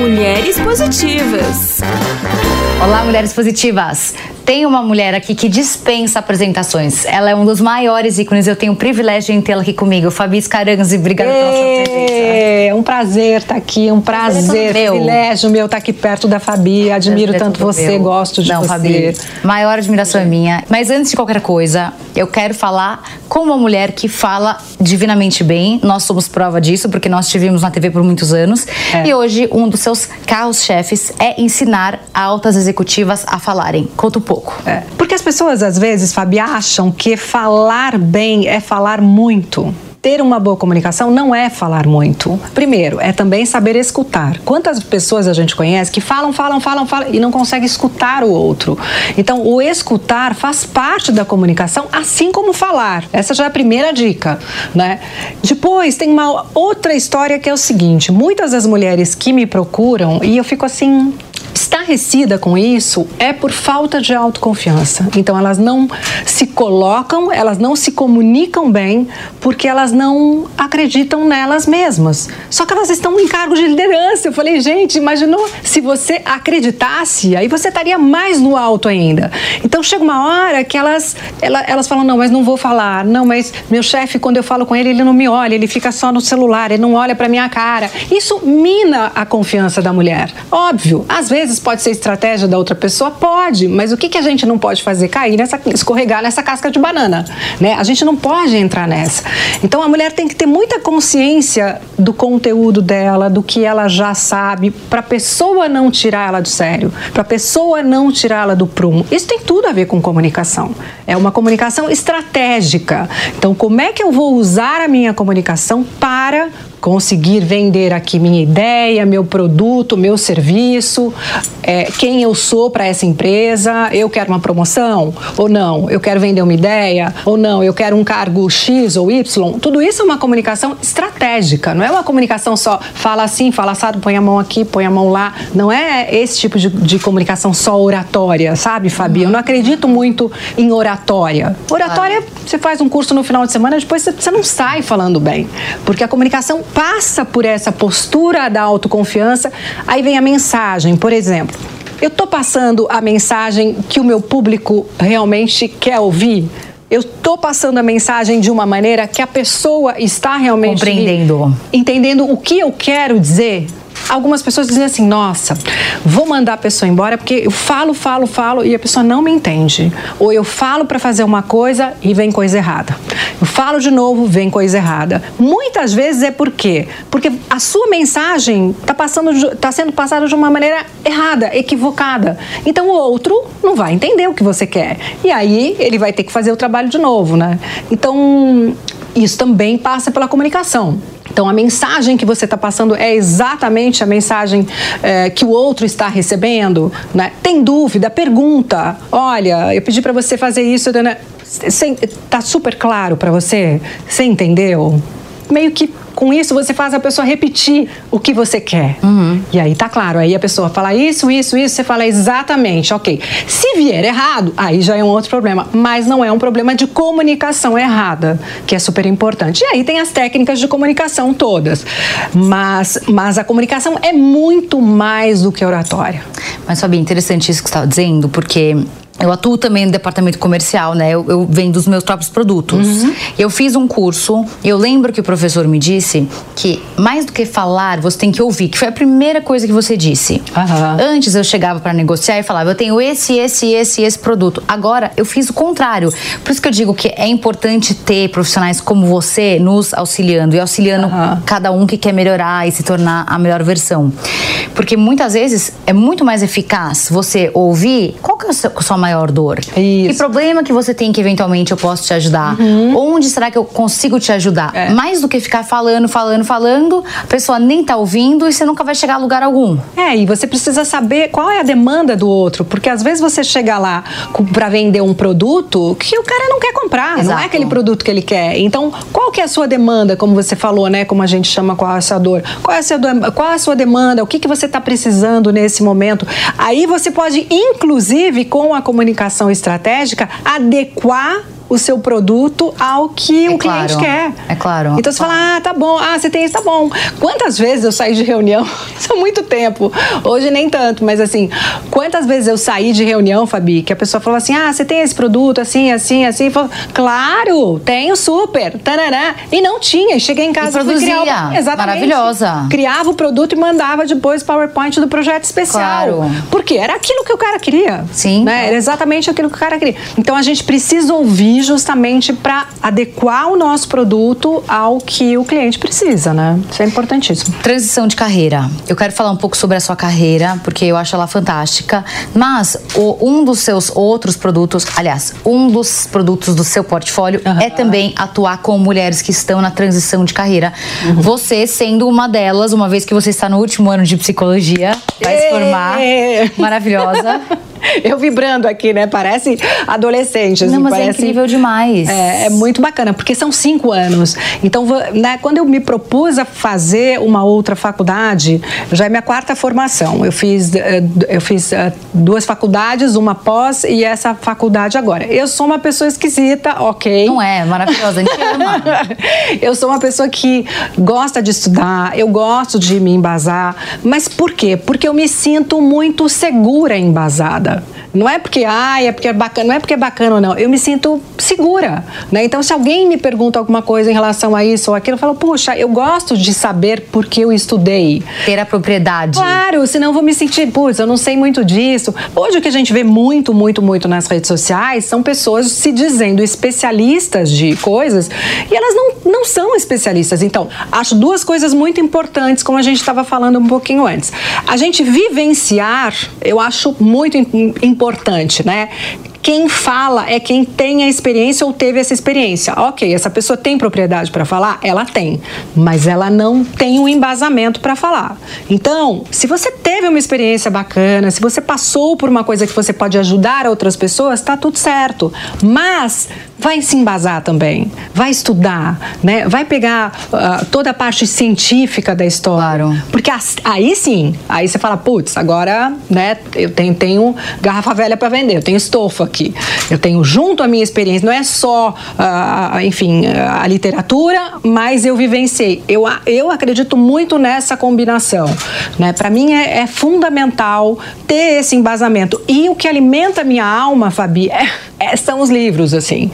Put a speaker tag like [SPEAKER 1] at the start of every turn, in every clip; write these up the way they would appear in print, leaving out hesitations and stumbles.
[SPEAKER 1] Mulheres Positivas.
[SPEAKER 2] Olá, Mulheres Positivas. Tem uma mulher aqui que dispensa apresentações. Ela é um dos maiores ícones. Eu tenho o privilégio de tê-la aqui comigo. Fabi Scaranzi, obrigada pela sua presença.
[SPEAKER 3] É um prazer estar aqui, um prazer, privilégio meu estar aqui perto da Fabi. Admiro tanto você, gosto de você.
[SPEAKER 2] Fabi, maior admiração é minha. Mas antes de qualquer coisa, eu quero falar com uma mulher que fala divinamente bem. Nós somos prova disso, porque nós estivemos na TV por muitos anos. E hoje, um dos seus carros-chefes é ensinar altas executivas a falarem. Conta um pouco.
[SPEAKER 3] Porque as pessoas, às vezes, Fabi, acham que falar bem é falar muito. Ter uma boa comunicação não é falar muito. Primeiro, é também saber escutar. Quantas pessoas a gente conhece que falam e não consegue escutar o outro? Então, o escutar faz parte da comunicação, assim como falar. Essa já é a primeira dica, né? Depois, tem uma outra história que é o seguinte. Muitas das mulheres que me procuram, e eu fico assim... estarrecida com isso, é por falta de autoconfiança. Então elas não se colocam, elas não se comunicam bem porque elas não acreditam nelas mesmas. Só que elas estão em cargo de liderança. Eu falei, gente, imaginou se você acreditasse, aí você estaria mais no alto ainda. Então chega uma hora que elas falam, não, mas não vou falar, não, mas meu chefe, quando eu falo com ele, ele não me olha, ele fica só no celular, ele não olha pra minha cara. Isso mina a confiança da mulher. Óbvio, às vezes pode ser estratégia da outra pessoa? Pode, mas o que a gente não pode fazer? Escorregar nessa casca de banana, né? A gente não pode entrar nessa. Então a mulher tem que ter muita consciência do conteúdo dela, do que ela já sabe, para a pessoa não tirar ela do sério, para a pessoa não tirá-la do prumo. Isso tem tudo a ver com comunicação. É uma comunicação estratégica. Então, como é que eu vou usar a minha comunicação para conseguir vender aqui minha ideia, meu produto, meu serviço, quem eu sou para essa empresa, eu quero uma promoção ou não, eu quero vender uma ideia ou não, eu quero um cargo X ou Y. Tudo isso é uma comunicação estratégica, não é uma comunicação só fala assim, fala assado, põe a mão aqui, põe a mão lá. Não é esse tipo de comunicação só oratória, sabe, Fabi? Eu não acredito muito em oratória. Oratória, você faz um curso no final de semana, depois você não sai falando bem, porque a comunicação passa por essa postura da autoconfiança. Aí vem a mensagem, por exemplo. Eu estou passando a mensagem que o meu público realmente quer ouvir? Eu estou passando a mensagem de uma maneira que a pessoa está realmente entendendo o que eu quero dizer? Algumas pessoas dizem assim, nossa, vou mandar a pessoa embora porque eu falo e a pessoa não me entende. Ou eu falo para fazer uma coisa e vem coisa errada. Eu falo de novo, vem coisa errada. Muitas vezes é por quê? Porque a sua mensagem está sendo passada de uma maneira errada, equivocada. Então o outro não vai entender o que você quer. E aí ele vai ter que fazer o trabalho de novo, né? Então isso também passa pela comunicação. Então, a mensagem que você está passando é exatamente a mensagem que o outro está recebendo, né? Tem dúvida? Pergunta. Olha, eu pedi para você fazer isso, né? Tá super claro para você? Você entendeu? Meio que com isso você faz a pessoa repetir o que você quer. E aí tá claro, aí a pessoa fala isso, você fala exatamente, ok. Se vier errado, aí já é um outro problema, mas não é um problema de comunicação errada, que é super importante. E aí tem as técnicas de comunicação todas, mas a comunicação é muito mais do que oratória.
[SPEAKER 2] Mas, Fabi, interessante isso que você estava dizendo, porque... eu atuo também no departamento comercial, né? Eu vendo os meus próprios produtos. Eu fiz um curso, eu lembro que o professor me disse que mais do que falar, você tem que ouvir, que foi a primeira coisa que você disse. Antes eu chegava para negociar e falava, eu tenho esse produto. Agora eu fiz o contrário. Por isso que eu digo que é importante ter profissionais como você nos auxiliando e auxiliando cada um que quer melhorar e se tornar a melhor versão. Porque muitas vezes é muito mais eficaz você ouvir qual que é a sua maior dor. Isso. Que problema que você tem que eventualmente eu posso te ajudar? Onde será que eu consigo te ajudar? Mais do que ficar falando, a pessoa nem tá ouvindo e você nunca vai chegar a lugar algum.
[SPEAKER 3] E você precisa saber qual é a demanda do outro, porque às vezes você chega lá para vender um produto que o cara não quer comprar, não é aquele produto que ele quer. Então, qual que é a sua demanda, como você falou, né? Como a gente chama, qual é a sua dor? Qual é a sua demanda? O que você está precisando nesse momento? Aí você pode, inclusive, com a comunicação estratégica, adequar o seu produto ao que o cliente quer.
[SPEAKER 2] É claro.
[SPEAKER 3] Então você fala, tá bom, você tem isso, tá bom. Quantas vezes eu saí de reunião? Isso há muito tempo. Hoje nem tanto, mas assim, quantas vezes eu saí de reunião, Fabi, que a pessoa falou assim, você tem esse produto assim, assim, assim? Falou, claro, tenho super, tarará. E não tinha, e cheguei em casa
[SPEAKER 2] e produzia.
[SPEAKER 3] Exatamente.
[SPEAKER 2] Maravilhosa.
[SPEAKER 3] Criava o produto e mandava depois PowerPoint do projeto especial.
[SPEAKER 2] Claro.
[SPEAKER 3] Porque era aquilo que o cara queria.
[SPEAKER 2] Sim.
[SPEAKER 3] Né? Era exatamente aquilo que o cara queria. Então a gente precisa ouvir justamente para adequar o nosso produto ao que o cliente precisa, né? Isso é importantíssimo.
[SPEAKER 2] Transição de carreira. Eu quero falar um pouco sobre a sua carreira, porque eu acho ela fantástica. Mas um dos seus outros produtos, aliás, um dos produtos do seu portfólio é também atuar com mulheres que estão na transição de carreira. Você sendo uma delas, uma vez que você está no último ano de psicologia, vai se formar. Maravilhosa.
[SPEAKER 3] Eu vibrando aqui, né? Parece adolescente. Assim,
[SPEAKER 2] não, mas
[SPEAKER 3] parece...
[SPEAKER 2] é incrível demais.
[SPEAKER 3] É muito bacana, porque são 5 anos. Então, né, quando eu me propus a fazer uma outra faculdade, já é minha 4ª formação. Eu fiz 2 faculdades, uma pós e essa faculdade agora. Eu sou uma pessoa esquisita, ok.
[SPEAKER 2] Não é? Maravilhosa, a gente ama.
[SPEAKER 3] Eu sou uma pessoa que gosta de estudar, eu gosto de me embasar. Mas por quê? Porque eu me sinto muito segura e embasada. Não é porque, é porque é bacana, não é porque é bacana ou não. Eu me sinto segura, né? Então, se alguém me pergunta alguma coisa em relação a isso ou aquilo, eu falo, puxa, eu gosto de saber por que eu estudei.
[SPEAKER 2] Ter a propriedade.
[SPEAKER 3] Claro, senão eu vou me sentir, eu não sei muito disso. Hoje o que a gente vê muito nas redes sociais são pessoas se dizendo especialistas de coisas e elas não são especialistas. Então, acho 2 coisas muito importantes, como a gente estava falando um pouquinho antes. A gente vivenciar, eu acho muito importante, né? Quem fala é quem tem a experiência ou teve essa experiência. Ok, essa pessoa tem propriedade para falar? Ela tem, mas ela não tem um embasamento para falar. Então, se você teve uma experiência bacana, se você passou por uma coisa que você pode ajudar outras pessoas, tá tudo certo. Mas vai se embasar também, vai estudar, né? Vai pegar toda a parte científica da história.
[SPEAKER 2] Claro.
[SPEAKER 3] Porque aí sim, aí você fala, agora, né? Eu tenho garrafa velha para vender, eu tenho estofa aqui. Eu tenho junto a minha experiência, não é só, a literatura, mas eu vivenciei. Eu acredito muito nessa combinação, né? Para mim é fundamental ter esse embasamento. E o que alimenta a minha alma, Fabi, são os livros, assim.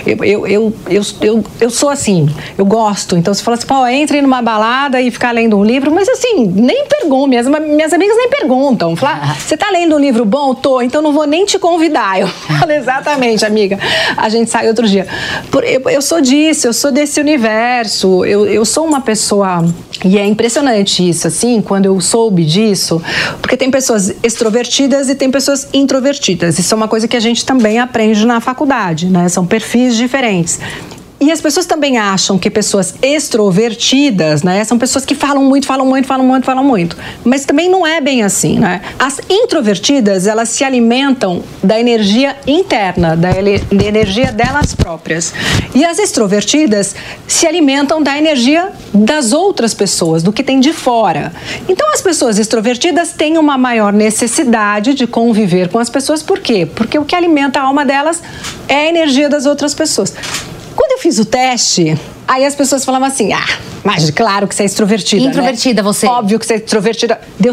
[SPEAKER 3] Eu sou assim, eu gosto. Então, você fala assim, entre numa balada e ficar lendo um livro, mas assim, nem pergunto, minhas amigas nem perguntam. Fala, você tá lendo um livro bom? Tô, então não vou nem te convidar. Eu falo, exatamente, amiga. A gente sai outro dia. Eu sou disso, eu sou desse universo. Eu sou uma pessoa... E é impressionante isso, assim, quando eu soube disso, porque tem pessoas extrovertidas e tem pessoas introvertidas. Isso é uma coisa que a gente também aprende na faculdade, né? São perfis diferentes. E as pessoas também acham que pessoas extrovertidas, né, são pessoas que falam muito. Mas também não é bem assim, né? As introvertidas, elas se alimentam da energia interna, da energia delas próprias. E as extrovertidas se alimentam da energia das outras pessoas, do que tem de fora. Então, as pessoas extrovertidas têm uma maior necessidade de conviver com as pessoas. Por quê? Porque o que alimenta a alma delas é a energia das outras pessoas. Quando eu fiz o teste, aí as pessoas falavam assim, mas claro que você é extrovertida,
[SPEAKER 2] Introvertida,
[SPEAKER 3] né?
[SPEAKER 2] você.
[SPEAKER 3] Óbvio que você é extrovertida. Deu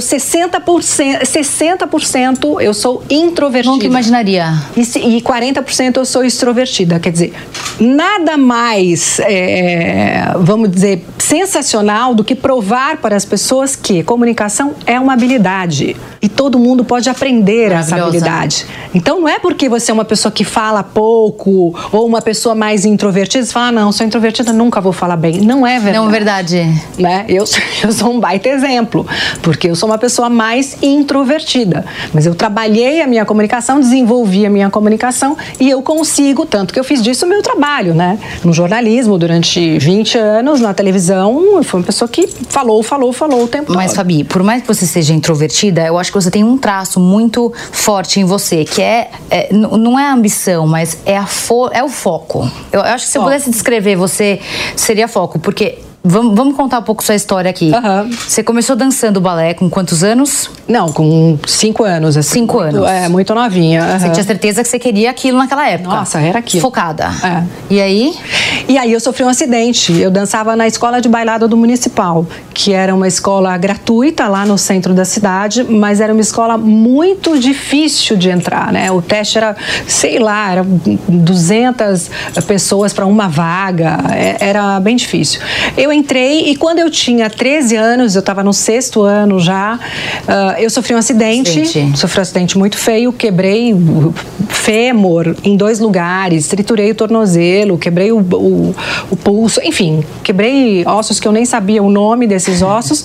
[SPEAKER 3] 60% eu sou introvertida.
[SPEAKER 2] Nunca imaginaria.
[SPEAKER 3] E 40% eu sou extrovertida. Quer dizer, nada mais, vamos dizer, sensacional do que provar para as pessoas que comunicação é uma habilidade. E todo mundo pode aprender essa habilidade. Então, não é porque você é uma pessoa que fala pouco ou uma pessoa mais introvertida, você fala, não, sou introvertida, nunca vou falar bem. Não é verdade.
[SPEAKER 2] Não é verdade.
[SPEAKER 3] Né? Eu sou um baita exemplo, porque eu sou uma pessoa mais introvertida. Mas eu trabalhei a minha comunicação, desenvolvi a minha comunicação e eu consigo, tanto que eu fiz disso o meu trabalho, né? No jornalismo, durante 20 anos, na televisão, eu fui uma pessoa que falou o tempo todo.
[SPEAKER 2] Mas, Fabi, por mais que você seja introvertida, eu acho que você tem um traço muito forte em você, que não é a ambição, mas é o foco. Eu acho que se eu pudesse descrever você, seria foco, porque Vamos contar um pouco sua história aqui. Você começou dançando balé com quantos anos?
[SPEAKER 3] Não, com 5 anos. Assim,
[SPEAKER 2] 5 anos?
[SPEAKER 3] Muito novinha.
[SPEAKER 2] Você tinha certeza que você queria aquilo naquela época?
[SPEAKER 3] Nossa, era aquilo.
[SPEAKER 2] Focada. E aí?
[SPEAKER 3] E aí eu sofri um acidente. Eu dançava na escola de bailado do Municipal, que era uma escola gratuita lá no centro da cidade, mas era uma escola muito difícil de entrar, né? O teste era, sei lá, era 200 pessoas para uma vaga. Era bem difícil. Eu entrei e quando eu tinha 13 anos, eu estava no 6º ano já, eu sofri um acidente. Sofri um acidente muito feio, quebrei o fêmur em 2 lugares, triturei o tornozelo, quebrei o pulso, enfim, quebrei ossos que eu nem sabia o nome desses ossos.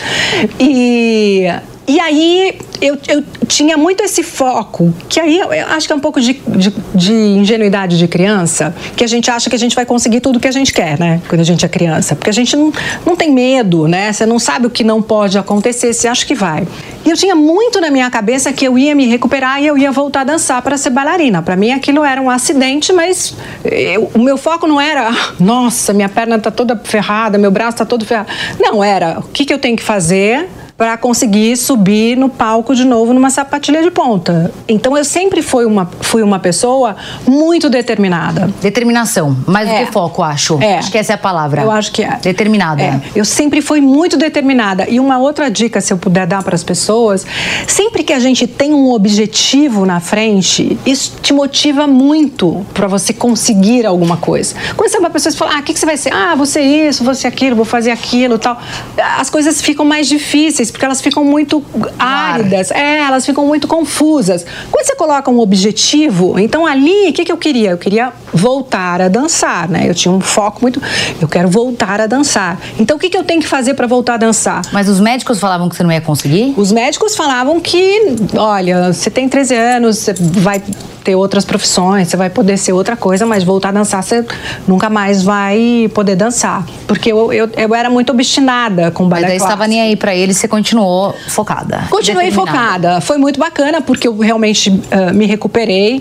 [SPEAKER 3] E aí eu tinha muito esse foco, que aí eu acho que é um pouco de ingenuidade de criança, que a gente acha que a gente vai conseguir tudo que a gente quer, né? Quando a gente é criança. Porque a gente não tem medo, né? Você não sabe o que não pode acontecer, você acha que vai. E eu tinha muito na minha cabeça que eu ia me recuperar e eu ia voltar a dançar para ser bailarina. Para mim aquilo era um acidente, mas o meu foco não era, nossa, minha perna tá toda ferrada, meu braço tá todo ferrado. Não, era, o que eu tenho que fazer para conseguir subir no palco de novo numa sapatilha de ponta. Então eu sempre fui uma pessoa muito determinada.
[SPEAKER 2] Determinação, mais do que foco, acho. Acho que essa é a palavra.
[SPEAKER 3] Eu acho que é.
[SPEAKER 2] Determinada.
[SPEAKER 3] Eu sempre fui muito determinada. E uma outra dica, se eu puder dar para as pessoas, sempre que a gente tem um objetivo na frente, isso te motiva muito para você conseguir alguma coisa. Quando você é uma pessoa que fala, o que você vai ser? Vou ser isso, vou ser aquilo, vou fazer aquilo, tal. As coisas ficam mais difíceis, porque elas ficam muito áridas, elas ficam muito confusas. Quando você coloca um objetivo, então ali, o que eu queria? Eu queria voltar a dançar, né? Eu tinha um foco muito, eu quero voltar a dançar. Então o que eu tenho que fazer para voltar a dançar?
[SPEAKER 2] Mas os médicos falavam que você não ia conseguir?
[SPEAKER 3] Os médicos falavam que, olha, você tem 13 anos, você vai ter outras profissões, você vai poder ser outra coisa, mas voltar a dançar, você nunca mais vai poder dançar. Porque eu era muito obstinada com balé clássico.
[SPEAKER 2] Mas daí você estava nem aí para ele, você continuou focada?
[SPEAKER 3] Continuei focada. Foi muito bacana, porque eu realmente me recuperei,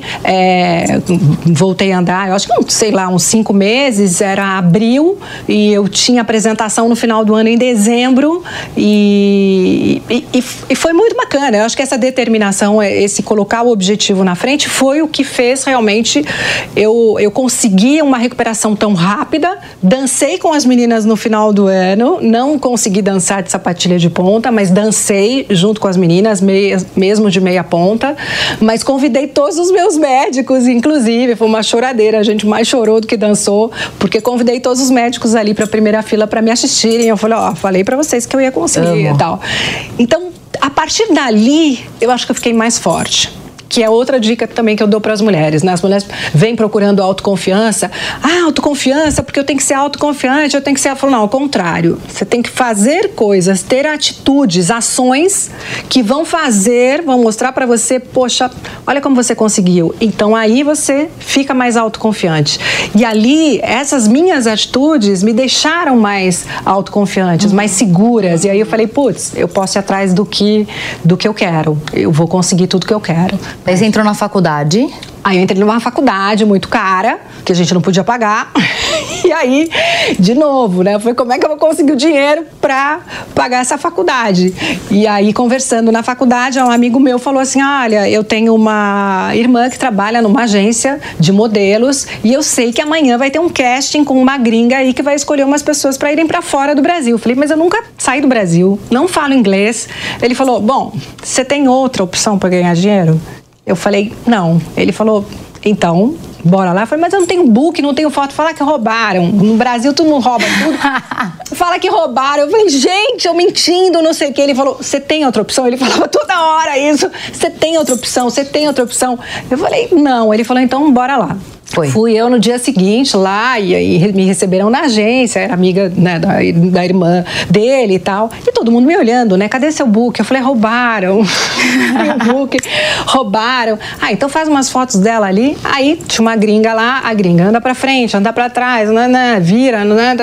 [SPEAKER 3] voltei a andar, eu acho que, sei lá, uns 5 meses, era abril, e eu tinha apresentação no final do ano em dezembro, e foi muito bacana. Eu acho que essa determinação, esse colocar o objetivo na frente, foi o que fez realmente eu conseguir uma recuperação tão rápida. Dancei com as meninas no final do ano, não consegui dançar de sapatilha de ponta, mas dancei junto com as meninas, mesmo de meia ponta, mas convidei todos os meus médicos, inclusive, foi uma choradeira, a gente mais chorou do que dançou, porque convidei todos os médicos ali para a primeira fila para me assistirem. Eu falei, falei para vocês que eu ia conseguir e tal. Então, a partir dali, eu acho que eu fiquei mais forte. Que é outra dica também que eu dou para as mulheres, né? As mulheres vêm procurando autoconfiança. Autoconfiança, porque eu tenho que ser autoconfiante, eu tenho que ser... Eu falo, não, ao contrário. Você tem que fazer coisas, ter atitudes, ações que vão mostrar para você, poxa, olha como você conseguiu. Então aí você fica mais autoconfiante. E ali, essas minhas atitudes me deixaram mais autoconfiantes, mais seguras. E aí eu falei, putz, eu posso ir atrás do que eu quero. Eu vou conseguir tudo que eu quero.
[SPEAKER 2] Aí você entrou na faculdade?
[SPEAKER 3] Aí eu entrei numa faculdade muito cara, que a gente não podia pagar. E aí, de novo, né? Foi como é que eu vou conseguir o dinheiro para pagar essa faculdade? E aí, conversando na faculdade, um amigo meu falou assim, olha, eu tenho uma irmã que trabalha numa agência de modelos e eu sei que amanhã vai ter um casting com uma gringa aí que vai escolher umas pessoas para irem para fora do Brasil. Eu falei, mas eu nunca saí do Brasil, não falo inglês. Ele falou, bom, você tem outra opção para ganhar dinheiro? Eu falei, não. Ele falou, então, bora lá. Eu falei, mas eu não tenho book, não tenho foto. Fala que roubaram. No Brasil, tu não rouba tudo. Fala que roubaram. Eu falei, gente, eu mentindo, não sei o quê. Ele falou, você tem outra opção? Ele falava toda hora isso. Você tem outra opção? Você tem outra opção? Eu falei, não. Ele falou, então, bora lá.
[SPEAKER 2] Foi.
[SPEAKER 3] Fui eu no dia seguinte lá e aí me receberam na agência, era amiga, né, da irmã dele e tal. E todo mundo me olhando, né? Cadê seu book? Eu falei, roubaram. Meu book, roubaram. Então faz umas fotos dela ali. Aí tinha uma gringa lá, a gringa anda pra frente, anda pra trás, vira,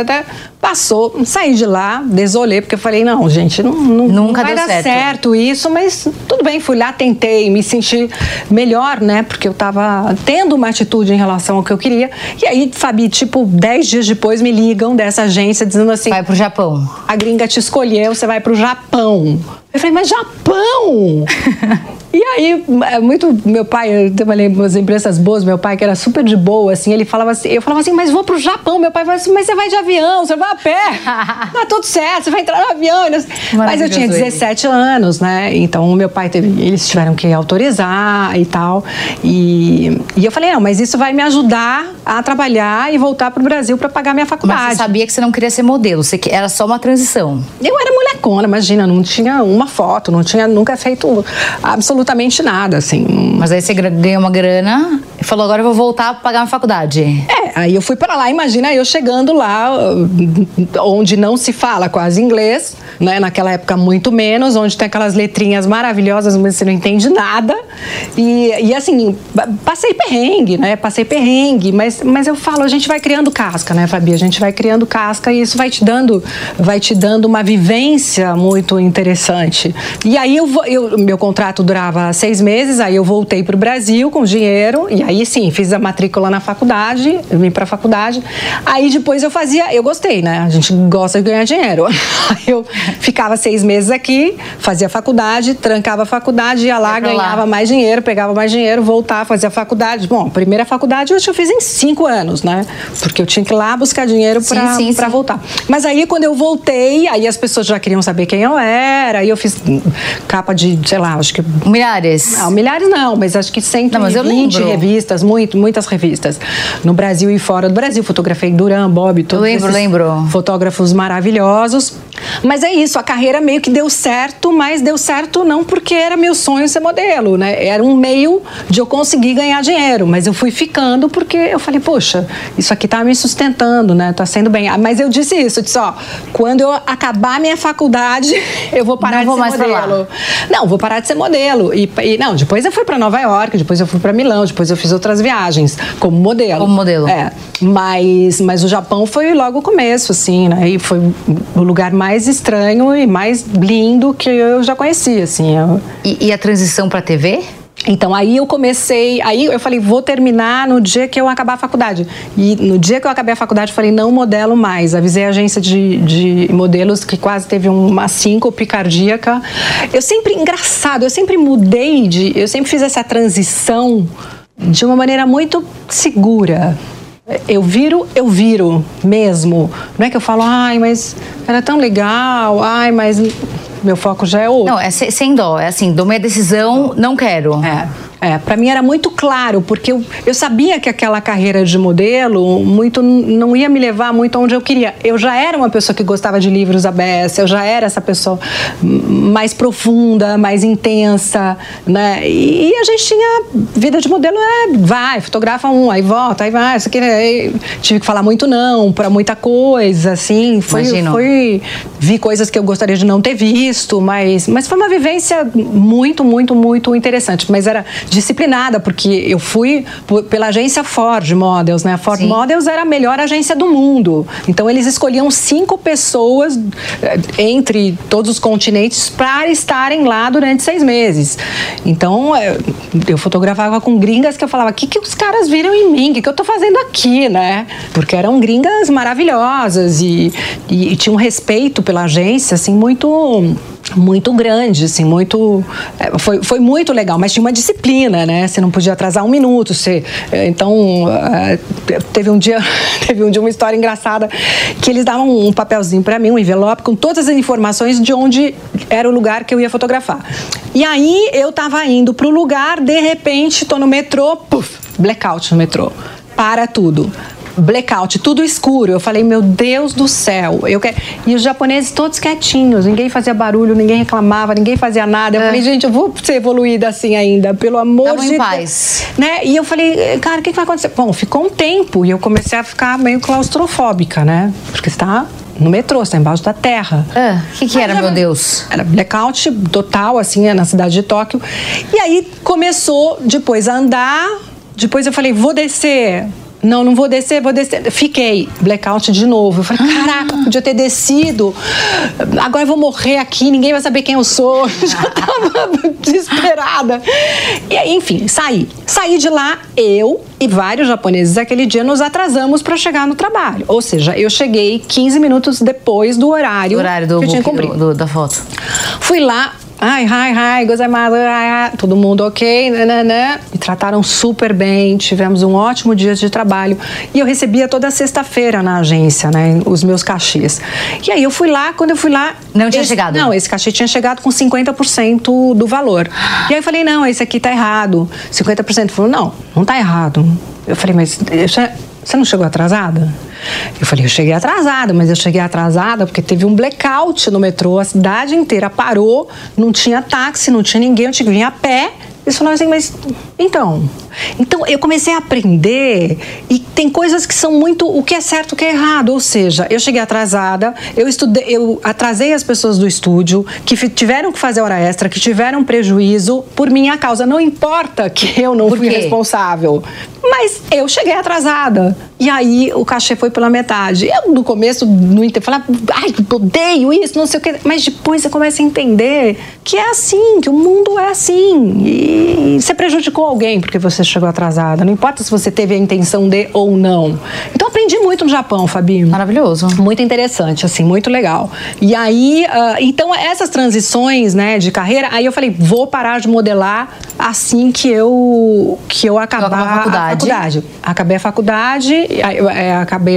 [SPEAKER 3] passou, saí de lá, desolei, porque eu falei, não, gente, nunca vai dar certo isso, mas tudo bem, fui lá, tentei, me senti melhor, né? Porque eu tava tendo uma atitude em relação relação ao que eu queria. E aí, Fabi, tipo, 10 dias depois me ligam dessa agência dizendo assim...
[SPEAKER 2] Vai pro Japão.
[SPEAKER 3] A gringa te escolheu, você vai pro Japão. Eu falei, mas Japão? E aí, meu pai, eu trabalhei em umas empresas boas, meu pai, que era super de boa, assim, ele falava assim, eu falava assim, mas vou pro Japão. Meu pai falava assim, mas você vai de avião, você vai a pé. Tá tudo certo, você vai entrar no avião. Mas eu tinha 17 anos, né? Então, meu pai eles tiveram que autorizar e tal. E eu falei, não, mas isso vai me ajudar a trabalhar e voltar pro Brasil para pagar minha faculdade.
[SPEAKER 2] Mas você sabia que você não queria ser modelo, era só uma transição.
[SPEAKER 3] Eu era molecona, imagina, não tinha uma foto, não tinha nunca feito absolutamente nada, assim.
[SPEAKER 2] Mas aí você ganhou uma grana e falou, agora eu vou voltar a pagar minha faculdade.
[SPEAKER 3] Aí eu fui para lá, imagina eu chegando lá, onde não se fala quase inglês, né? Naquela época muito menos, onde tem aquelas letrinhas maravilhosas, mas você não entende nada. E assim, passei perrengue, né? Passei perrengue, mas eu falo, a gente vai criando casca, né, Fabi? A gente vai criando casca e isso vai te dando uma vivência muito interessante. E aí meu contrato durava 6 meses, aí eu voltei pro Brasil com dinheiro, e aí sim, fiz a matrícula na faculdade, eu vim pra faculdade. Aí depois eu gostei, né? A gente gosta de ganhar dinheiro. Aí eu ficava 6 meses aqui, fazia faculdade, trancava a faculdade, ia lá, ganhava mais dinheiro, pegava mais dinheiro, voltava, fazia faculdade. Bom, a primeira faculdade eu fiz em 5 anos, né? Porque eu tinha que ir lá buscar dinheiro pra voltar. Mas aí quando eu voltei, aí as pessoas já queriam saber quem eu era, aí eu fiz capa de, sei lá, acho que...
[SPEAKER 2] Milhares?
[SPEAKER 3] Não, milhares não, mas acho que 120 revistas, muitas revistas. No Brasil e fora do Brasil. Fotografei Duran, Bob, todos
[SPEAKER 2] lembro.
[SPEAKER 3] Fotógrafos maravilhosos. Mas é isso, a carreira meio que deu certo, mas deu certo não porque era meu sonho ser modelo, né? Era um meio de eu conseguir ganhar dinheiro, mas eu fui ficando porque eu falei, poxa, isso aqui tá me sustentando, né? Tá sendo bem. Mas eu disse isso, eu disse, ó, quando eu acabar minha faculdade, eu vou parar de ser modelo. Não, vou parar de ser modelo. Não, depois eu fui para Nova York, depois eu fui para Milão, depois eu fiz outras viagens como modelo.
[SPEAKER 2] Como modelo.
[SPEAKER 3] Mas o Japão foi logo o começo, assim, né? E foi o lugar mais estranho e mais lindo que eu já conheci, assim.
[SPEAKER 2] E a transição para TV?
[SPEAKER 3] Então, aí eu falei, vou terminar no dia que eu acabar a faculdade. E no dia que eu acabei a faculdade, eu falei, não modelo mais. Avisei a agência de modelos que quase teve uma síncope cardíaca. Eu sempre fiz essa transição de uma maneira muito segura. Eu viro mesmo. Não é que eu falo, ai, mas era tão legal, ai, mas meu foco já é outro.
[SPEAKER 2] Não, é sem dó, é assim, dou minha decisão, não quero.
[SPEAKER 3] Para mim era muito claro, porque eu sabia que aquela carreira de modelo não ia me levar muito aonde eu queria. Eu já era uma pessoa que gostava de livros abertos, eu já era essa pessoa mais profunda, mais intensa, né? E a gente tinha vida de modelo, vai, fotografa aí volta, aí vai, isso aqui, tive que falar muito não para muita coisa, assim. Vi coisas que eu gostaria de não ter visto, mas foi uma vivência muito, muito, muito interessante. Mas era disciplinada, porque eu fui pela agência Ford Models, né? A Ford Models era a melhor agência do mundo. Então, eles escolhiam 5 pessoas entre todos os continentes para estarem lá durante 6 meses. Então, eu fotografava com gringas que eu falava, o que os caras viram em mim? O que eu tô fazendo aqui, né? Porque eram gringas maravilhosas e tinham um respeito pela agência, assim, muito grande, assim, foi muito legal, mas tinha uma disciplina, né? Você não podia atrasar 1 minuto, então teve um dia uma história engraçada que eles davam um papelzinho para mim, um envelope com todas as informações de onde era o lugar que eu ia fotografar. E aí eu tava indo pro lugar, de repente tô no metrô, blackout no metrô, para tudo. Blackout, tudo escuro. Eu falei, meu Deus do céu, e os japoneses todos quietinhos, ninguém fazia barulho, ninguém reclamava, ninguém fazia nada. Eu falei, gente, eu vou ser evoluída assim ainda, pelo amor de Deus.
[SPEAKER 2] Paz.
[SPEAKER 3] Né? E eu falei, cara, o que vai acontecer? Bom, ficou um tempo e eu comecei a ficar meio claustrofóbica, né? Porque você tá no metrô, você tá embaixo da terra.
[SPEAKER 2] O que era, meu Deus?
[SPEAKER 3] Era blackout total, assim, na cidade de Tóquio. E aí começou depois a andar, depois eu falei, vou descer. não vou descer. Fiquei, blackout de novo. Eu falei, caraca, podia ter descido. Agora eu vou morrer aqui, ninguém vai saber quem eu sou. Já tava desesperada. E aí, enfim, saí de lá, eu e vários japoneses aquele dia nos atrasamos para chegar no trabalho. Ou seja, eu cheguei 15 minutos depois do horário
[SPEAKER 2] do
[SPEAKER 3] que eu tinha cumprido.
[SPEAKER 2] da foto.
[SPEAKER 3] Fui lá, gozaimasu, todo mundo ok, né? Me trataram super bem, tivemos um ótimo dia de trabalho. E eu recebia toda sexta-feira na agência, né, os meus cachês. E aí eu fui lá, quando eu fui lá...
[SPEAKER 2] Não tinha chegado?
[SPEAKER 3] Não, esse cachê tinha chegado com 50% do valor. E aí eu falei, não, esse aqui tá errado. 50%. Ele falou, não tá errado. Eu falei, mas você não chegou atrasada? Eu falei, eu cheguei atrasada, mas eu cheguei atrasada porque teve um blackout no metrô, a cidade inteira parou, não tinha táxi, não tinha ninguém, eu tinha que vir a pé. Eles falaram assim, mas então eu comecei a aprender e tem coisas que são muito o que é certo e o que é errado, ou seja, eu cheguei atrasada, eu atrasei as pessoas do estúdio que tiveram que fazer hora extra, que tiveram prejuízo por minha causa, não importa que eu não fui responsável, mas eu cheguei atrasada e aí o cachê foi pela metade. Eu no começo não entendi, falava, odeio isso, não sei o que, mas depois você começa a entender que é assim, que o mundo é assim e você prejudicou alguém porque você chegou atrasada, não importa se você teve a intenção de ou não. Então aprendi muito no Japão, Fabi.
[SPEAKER 2] Maravilhoso.
[SPEAKER 3] Muito interessante, assim, muito legal. E aí, então essas transições, né, de carreira, aí eu falei, vou parar de modelar assim que eu acabar a faculdade. Acabei a faculdade, acabei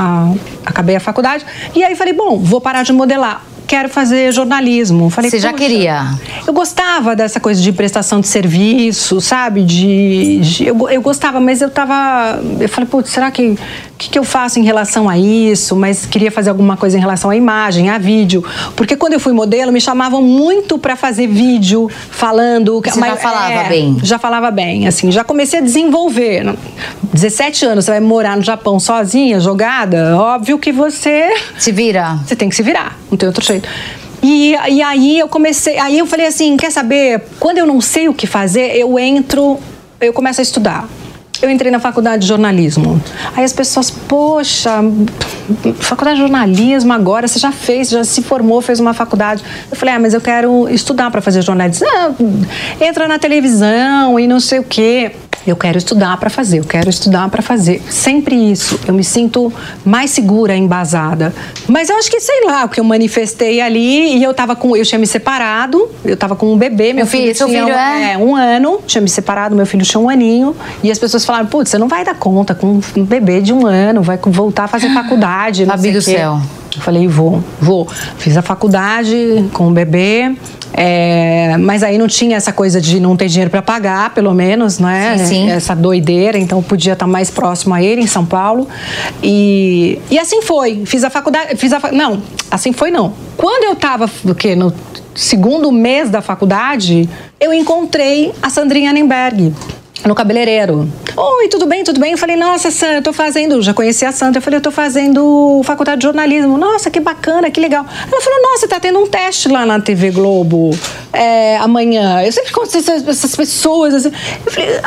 [SPEAKER 3] a faculdade, e aí falei, bom, vou parar de modelar. Quero fazer jornalismo. Falei,
[SPEAKER 2] você já queria?
[SPEAKER 3] Eu gostava dessa coisa de prestação de serviço, sabe? Eu gostava, mas eu falei, putz, será que eu faço em relação a isso? Mas queria fazer alguma coisa em relação à imagem, a vídeo. Porque quando eu fui modelo, me chamavam muito para fazer vídeo, falando...
[SPEAKER 2] Você já falava bem?
[SPEAKER 3] Já falava bem, assim. Já comecei a desenvolver. 17 anos, você vai morar no Japão sozinha, jogada? Óbvio que você...
[SPEAKER 2] Se vira.
[SPEAKER 3] Você tem que se virar, não tem outro jeito. E aí eu falei assim, quer saber? Quando eu não sei o que fazer, eu começo a estudar. Eu entrei na faculdade de jornalismo. Aí as pessoas, poxa, faculdade de jornalismo agora, você já se formou, fez uma faculdade. Eu falei, mas eu quero estudar para fazer jornalismo. Entra na televisão e não sei o quê. Eu quero estudar para fazer, Sempre isso. Eu me sinto mais segura, embasada. Mas eu acho que, sei lá, o que eu manifestei ali, e eu tinha me separado, eu tava com um bebê, meu filho tinha 1 ano, tinha me separado, meu filho tinha 1 aninho, e as pessoas falaram, putz, você não vai dar conta com um bebê de 1 ano, vai voltar a fazer faculdade, não sei o quê.
[SPEAKER 2] do céu.
[SPEAKER 3] Eu falei, vou. Fiz a faculdade com o bebê, mas aí não tinha essa coisa de não ter dinheiro para pagar, pelo menos, não é?
[SPEAKER 2] Sim.
[SPEAKER 3] Essa doideira, então eu podia estar mais próximo a ele, em São Paulo. E assim foi. Fiz a faculdade... Não, assim foi não. Quando eu estava no 2º mês da faculdade, eu encontrei a Sandrinha Nemberg no cabeleireiro. Oi, tudo bem? Eu falei, nossa, Sandra, eu tô fazendo... Já conheci a Sandra. Eu falei, eu tô fazendo faculdade de jornalismo. Nossa, que bacana, que legal. Ela falou, nossa, tá tendo um teste lá na TV Globo amanhã. Eu sempre conto essas pessoas assim. Eu falei,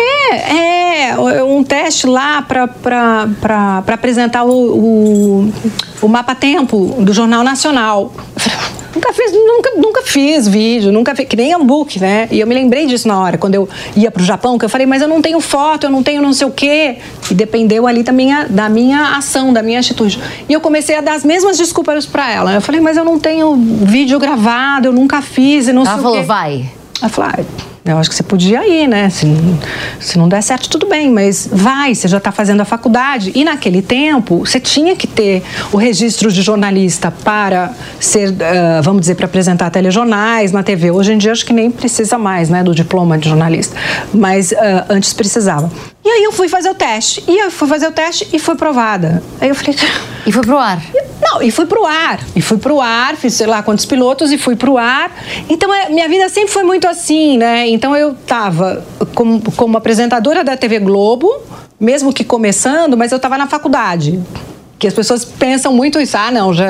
[SPEAKER 3] um teste lá pra apresentar o Mapa Tempo do Jornal Nacional. Eu falei, nunca fiz vídeo, que nem e-book, né? E eu me lembrei disso na hora, quando eu ia pro Japão, que eu falei, mas eu não tenho foto, eu não tenho não sei o quê. E dependeu ali da minha ação, da minha atitude. E eu comecei a dar as mesmas desculpas pra ela. Eu falei, mas eu não tenho vídeo gravado, eu nunca fiz e não sei o quê.
[SPEAKER 2] Ela falou, vai.
[SPEAKER 3] Ela falou, eu acho que você podia ir, né? Se não der certo, tudo bem, mas vai, você já está fazendo a faculdade. E naquele tempo, você tinha que ter o registro de jornalista para ser, vamos dizer, para apresentar telejornais na TV. Hoje em dia, acho que nem precisa mais, né, do diploma de jornalista. Mas antes precisava. E aí eu fui fazer o teste. E fui provada. Aí eu falei...
[SPEAKER 2] E foi pro ar?
[SPEAKER 3] Não, e fui pro ar, fiz sei lá quantos pilotos e fui pro ar. Então, minha vida sempre foi muito assim, né? Então, eu tava como apresentadora da TV Globo, mesmo que começando, mas eu tava na faculdade. Que as pessoas pensam muito isso,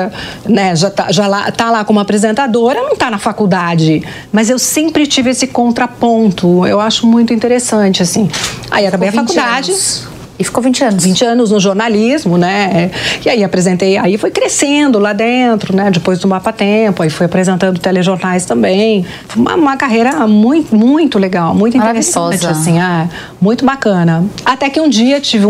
[SPEAKER 3] tá lá como apresentadora, não tá na faculdade. Mas eu sempre tive esse contraponto, eu acho muito interessante, assim. Aí acabei a faculdade.
[SPEAKER 2] Anos. E ficou 20 anos.
[SPEAKER 3] 20 anos no jornalismo, né? E aí apresentei, aí foi crescendo lá dentro, né? Depois do Mapa Tempo, aí fui apresentando telejornais também. Uma carreira muito, muito legal, muito interessante, assim, muito bacana. Até que um dia tive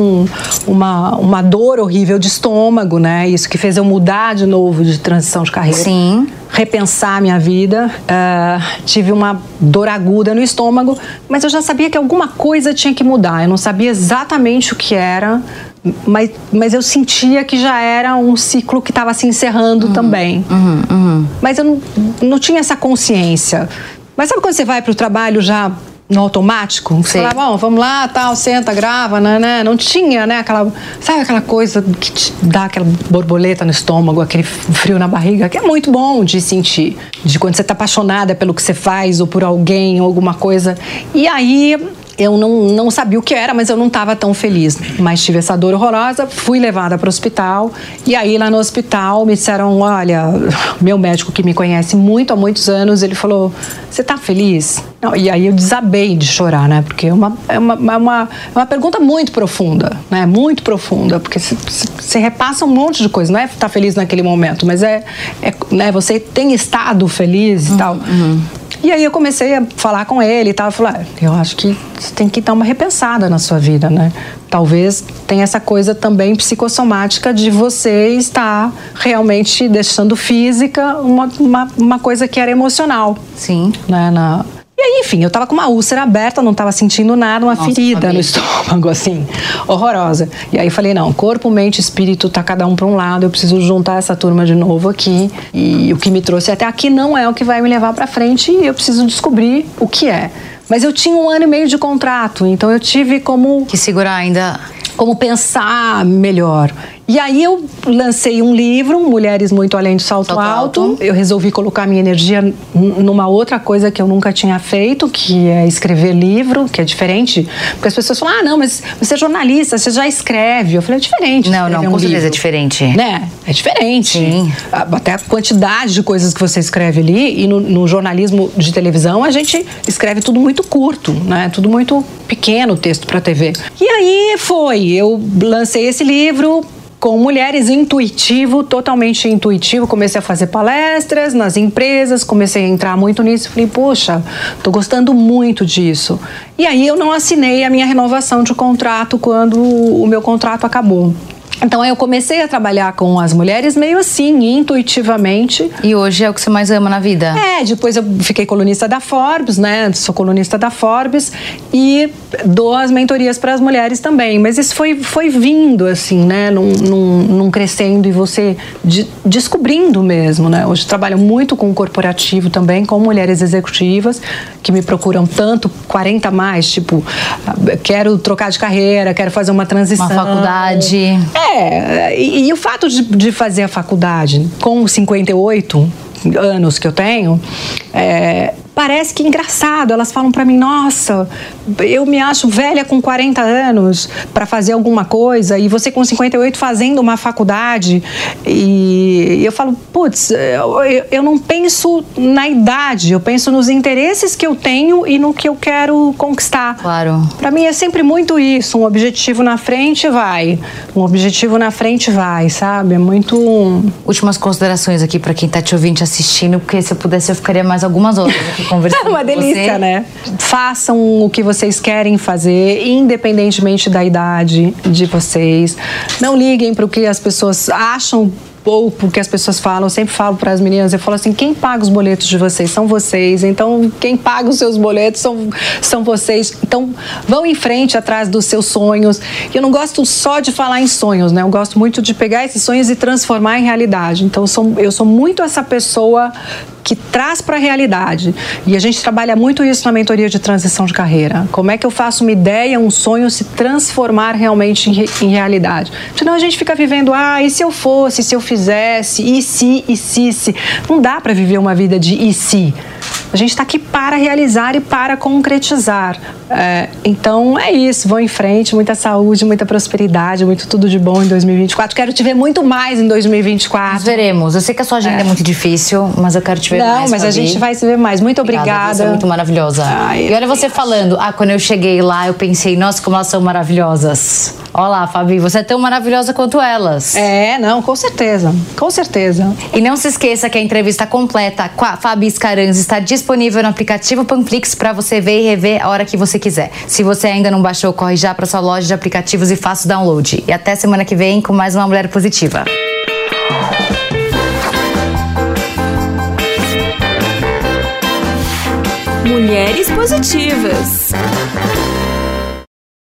[SPEAKER 3] uma dor horrível de estômago, né? Isso que fez eu mudar de novo de transição de carreira.
[SPEAKER 2] Sim.
[SPEAKER 3] Repensar a minha vida. Tive uma dor aguda no estômago, mas eu já sabia que alguma coisa tinha que mudar. Eu não sabia exatamente o que era, mas eu sentia que já era um ciclo que estava se encerrando também. Mas eu não tinha essa consciência. Mas sabe quando você vai para o trabalho já no automático? Você fala, bom, vamos lá, tal, senta, grava, né? Não tinha, né? Sabe aquela coisa que te dá aquela borboleta no estômago, aquele frio na barriga, que é muito bom de sentir. De quando você está apaixonada pelo que você faz, ou por alguém, ou alguma coisa. E aí eu não sabia o que era, mas eu não estava tão feliz. Mas tive essa dor horrorosa, fui levada para o hospital. E aí lá no hospital me disseram, olha, meu médico que me conhece há muitos anos, ele falou, você está feliz? Não, e aí eu desabei de chorar, né? Porque é uma pergunta muito profunda, né? Muito profunda, porque você repassa um monte de coisa. Não é estar feliz naquele momento, mas né? Você tem estado feliz e tal. E aí eu comecei a falar com ele e tal. Eu falei, eu acho que você tem que dar uma repensada na sua vida, né? Talvez tenha essa coisa também psicossomática de você estar realmente deixando física uma coisa que era emocional.
[SPEAKER 2] Sim.
[SPEAKER 3] Né? E aí, enfim, eu tava com uma úlcera aberta, não tava sentindo nada, uma ferida no estômago, assim, horrorosa. E aí falei, não, corpo, mente, espírito, tá cada um pra um lado, eu preciso juntar essa turma de novo aqui. E o que me trouxe até aqui não é o que vai me levar pra frente e eu preciso descobrir o que é. Mas eu tinha 1 ano e meio de contrato, então eu tive como...
[SPEAKER 2] Que segurar ainda...
[SPEAKER 3] Como pensar melhor. E aí eu lancei um livro, Mulheres Muito Além do Salto Alto. Eu resolvi colocar minha energia numa outra coisa que eu nunca tinha feito, que é escrever livro, que é diferente. Porque as pessoas falam, não, mas você é jornalista, você já escreve. Eu falei, é diferente.
[SPEAKER 2] Não, com certeza é diferente.
[SPEAKER 3] Né? É diferente.
[SPEAKER 2] Sim.
[SPEAKER 3] Até a quantidade de coisas que você escreve ali, e no jornalismo de televisão, a gente escreve tudo muito curto, né? Tudo muito pequeno, o texto para TV. E aí eu lancei esse livro com mulheres, intuitivo, totalmente intuitivo. Comecei a fazer palestras nas empresas, comecei a entrar muito nisso. Falei, poxa, tô gostando muito disso. E aí eu não assinei a minha renovação de contrato quando o meu contrato acabou. Então eu comecei a trabalhar com as mulheres meio assim, intuitivamente.
[SPEAKER 2] E hoje é o que você mais ama na vida?
[SPEAKER 3] Depois eu fiquei colunista da Forbes, né? Sou colunista da Forbes e dou as mentorias para as mulheres também. Mas isso foi vindo assim, né? Num crescendo e você descobrindo mesmo, né? Hoje trabalho muito com o corporativo também, com mulheres executivas que me procuram tanto, 40 a mais, tipo, quero trocar de carreira, quero fazer uma transição.
[SPEAKER 2] Uma faculdade.
[SPEAKER 3] E o fato de fazer a faculdade com 58 anos que eu tenho, parece que é engraçado. Elas falam pra mim, nossa, eu me acho velha com 40 anos para fazer alguma coisa e você com 58 fazendo uma faculdade. E eu falo, putz, eu não penso na idade, eu penso nos interesses que eu tenho e no que eu quero conquistar.
[SPEAKER 2] Claro.
[SPEAKER 3] Pra mim é sempre muito isso, um objetivo na frente vai, sabe? É muito...
[SPEAKER 2] Últimas considerações aqui pra quem tá te ouvindo, te assistindo, porque se eu pudesse eu ficaria mais algumas horas aqui conversando.
[SPEAKER 3] É uma delícia, né? Façam o que vocês querem fazer, independentemente da idade de vocês. Não liguem para o que as pessoas acham ou porque as pessoas falam. Eu sempre falo para as meninas, eu falo assim, quem paga os boletos de vocês são vocês, então quem paga os seus boletos são vocês. Então vão em frente atrás dos seus sonhos. E eu não gosto só de falar em sonhos, né? Eu gosto muito de pegar esses sonhos e transformar em realidade. Então eu sou muito essa pessoa que traz para a realidade. E a gente trabalha muito isso na mentoria de transição de carreira. Como é que eu faço uma ideia, um sonho se transformar realmente em realidade? Senão a gente fica vivendo, e se eu fosse, se eu fizesse, e se. Não dá para viver uma vida de e se. A gente está aqui para realizar e para concretizar. Então é isso, vão em frente, muita saúde, muita prosperidade, muito tudo de bom em 2024. Quero te ver muito mais em 2024.
[SPEAKER 2] Nós veremos. Eu sei que a sua agenda é muito difícil, mas eu quero te ver mais.
[SPEAKER 3] Não, mas
[SPEAKER 2] Fabi.
[SPEAKER 3] A gente vai se ver mais. Muito obrigada.
[SPEAKER 2] Você é muito maravilhosa. E olha você falando, quando eu cheguei lá, eu pensei, nossa, como elas são maravilhosas. Olha lá, Fabi, você é tão maravilhosa quanto elas.
[SPEAKER 3] Não, com certeza. Com certeza.
[SPEAKER 2] E não se esqueça que a entrevista completa com a Fabi Scaranzi está disponível no aplicativo Panflix para você ver e rever a hora que você quiser. Se você ainda não baixou, corre já para sua loja de aplicativos e faça o download. E até semana que vem com mais uma Mulher Positiva.
[SPEAKER 1] Mulheres Positivas.